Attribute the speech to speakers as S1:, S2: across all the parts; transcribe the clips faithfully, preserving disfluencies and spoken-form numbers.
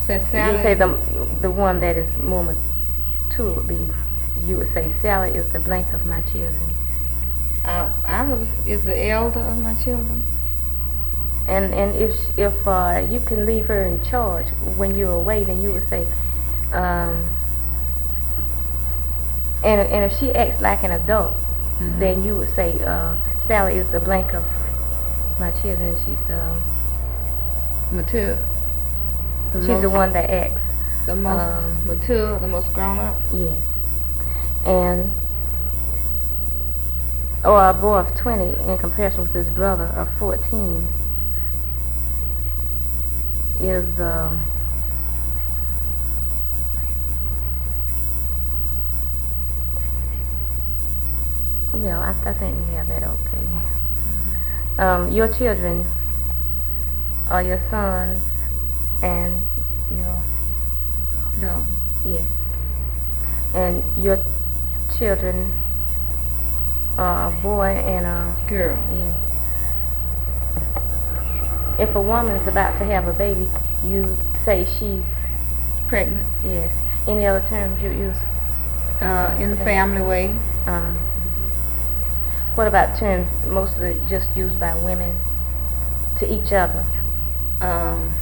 S1: Said
S2: You
S1: Sally.
S2: say the the one that is more mature. The you would say Sally is the blank of my children.
S1: Uh, I was is the elder of my children.
S2: And and if if uh, you can leave her in charge when you're away, then you would say, um, and and if she acts like an adult,
S1: Mhm.
S2: then you would say uh, Sally is the blank of my children. She's um,
S1: Mature. The
S2: she's
S1: most,
S2: the one that acts.
S1: the most
S2: Um,
S1: mature, the most grown up.
S2: yes. And or a boy of twenty in comparison with his brother of fourteen is um, you know, I, I think we have that okay. Um, your children are your sons and your
S1: No.
S2: yeah, and your children are a boy and a
S1: Girl.
S2: yeah. If a woman is about to have a baby, you say she's
S1: Pregnant.
S2: yes. Any other terms you use?
S1: Uh, in the family way.
S2: Uh, what about terms mostly just used by women to each other?
S1: Um,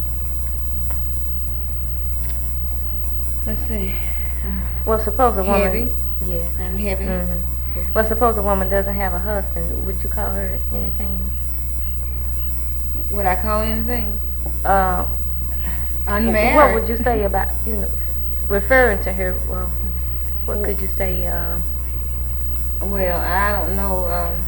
S1: let's see.
S2: Well, suppose a woman.
S1: Heavy.
S2: Yes.
S1: I'm heavy.
S2: Mhm. Well, suppose a woman doesn't have a husband. Would you call her anything?
S1: Would I call anything?
S2: Uh,
S1: Unmarried.
S2: What would you say about you know referring to her? Well, what could you say? Uh,
S1: Well, I don't know. Um,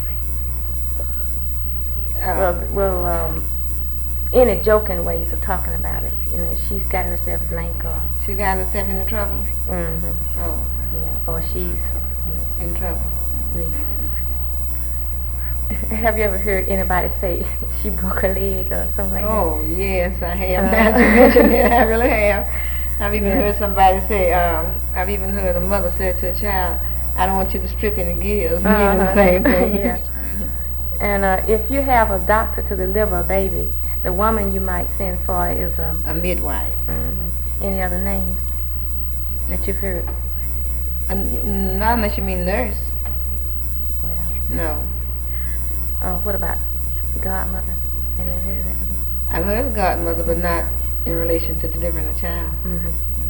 S1: uh,
S2: well, well, um, any joking ways of talking about it. You know, she's got herself blank or.
S1: She got herself into trouble.
S2: Mhm.
S1: Oh,
S2: Yeah. Or she's.
S1: in trouble.
S2: Yeah. Have you ever heard anybody say she broke her leg or something like
S1: Oh, yes, I have.
S2: Uh,
S1: Now that you mention it, I really have. I've even
S2: Yeah.
S1: heard somebody say, um, I've even heard a mother say to a child, I don't want you to strip any gears.
S2: that?
S1: Meaning the
S2: Uh-huh.
S1: same thing.
S2: Yeah. And uh, if you have a doctor to deliver a baby, the woman you might send for is um.
S1: A midwife.
S2: Mhm. Any other names that you've heard?
S1: Uh, n- not unless you mean nurse.
S2: Well.
S1: No.
S2: Uh, what about godmother? Have you heard of that?
S1: I've heard of godmother, but not in relation to delivering a child.
S2: Mm-hmm.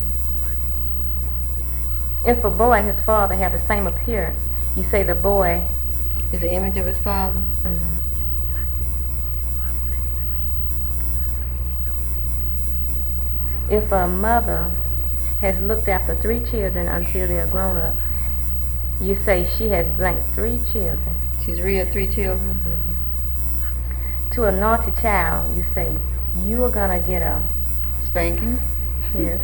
S2: If a boy and his father have the same appearance, you say the boy.
S1: Is the image of his father?
S2: Mm-hmm. If a mother has looked after three children until they are grown up, you say she has blank three children.
S1: She's reared three children.
S2: Mm-hmm. To a naughty child, you say, you are gonna get a
S1: Spanking.
S2: yes.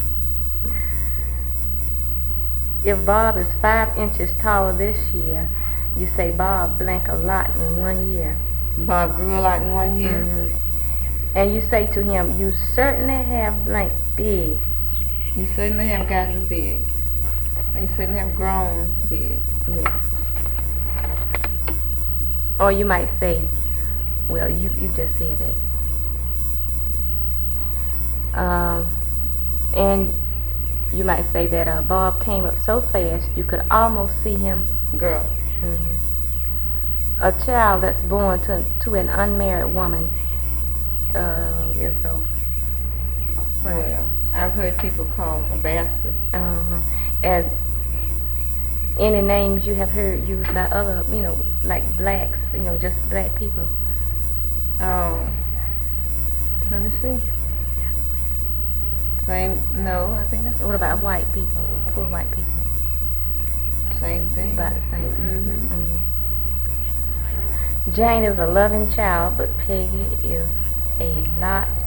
S2: If Bob is five inches taller this year, you say Bob blank a lot in one year.
S1: Bob grew a lot in one year.
S2: Mm-hmm. And you say to him, you certainly have blank big.
S1: You certainly have gotten big. You certainly have grown big.
S2: Yes. Or you might say, well, you you just said that. Um, and you might say that uh, Bob came up so fast you could almost see him.
S1: Girl.
S2: Mm-hmm. A child that's born to to an unmarried woman uh, is a.
S1: Well, I've heard people call him a bastard.
S2: Uh-huh. And any names you have heard used by other, you know, like blacks, you know, just black people?
S1: Oh. Let me see. Same. No, I think that's.
S2: What about white people? Poor white people?
S1: Same thing.
S2: About the same.
S1: Mm-hmm.
S2: Mm. Jane is a loving child, but Peggy is a lot